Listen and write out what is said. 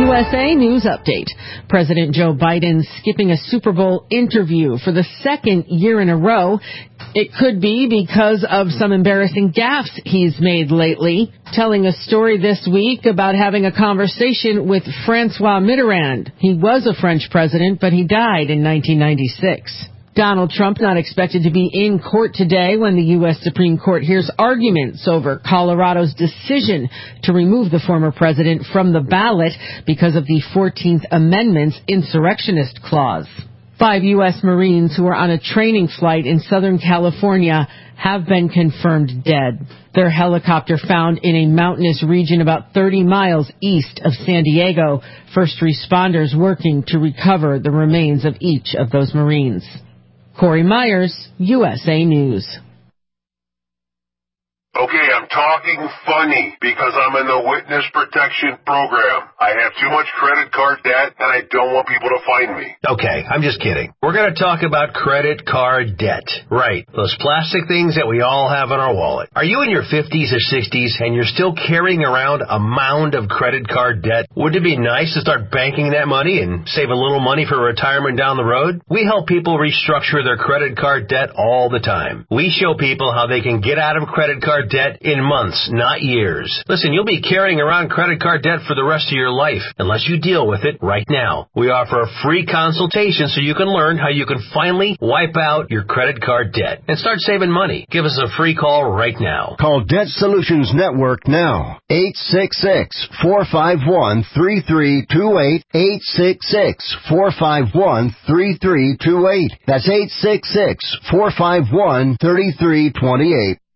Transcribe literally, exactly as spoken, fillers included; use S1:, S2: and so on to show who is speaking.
S1: U S A News Update. President Joe Biden skipping a Super Bowl interview for the second year in a row. It could be because of some embarrassing gaffes he's made lately. Telling a story this week about having a conversation with Francois Mitterrand. He was a French president, but he died in nineteen ninety-six. Donald Trump not expected to be in court today when the U S Supreme Court hears arguments over Colorado's decision to remove the former president from the ballot because of the fourteenth Amendment's insurrectionist clause. Five U S Marines who were on a training flight in Southern California have been confirmed dead. Their helicopter found in a mountainous region about thirty miles east of San Diego. First responders working to recover the remains of each of those Marines. Corey Myers, U S A News.
S2: Okay, I'm talking funny because I'm in the witness protection program. I have too much credit card debt and I don't want people to find me.
S3: Okay, I'm just kidding. We're going to talk about credit card debt. Right, those plastic things that we all have in our wallet. Are you in your fifties or sixties and you're still carrying around a mound of credit card debt? Wouldn't it be nice to start banking that money and save a little money for retirement down the road? We help people restructure their credit card debt all the time. We show people how they can get out of credit card debt in months, not years. Listen, you'll be carrying around credit card debt for the rest of your life unless you deal with it right now. We offer a free consultation so you can learn how you can finally wipe out your credit card debt and start saving money. Give us a free call right now.
S4: Call Debt Solutions Network now. eight six six, four five one, three three two eight. eight six six, four five one, three three two eight. That's eight six six, four five one, three three two eight.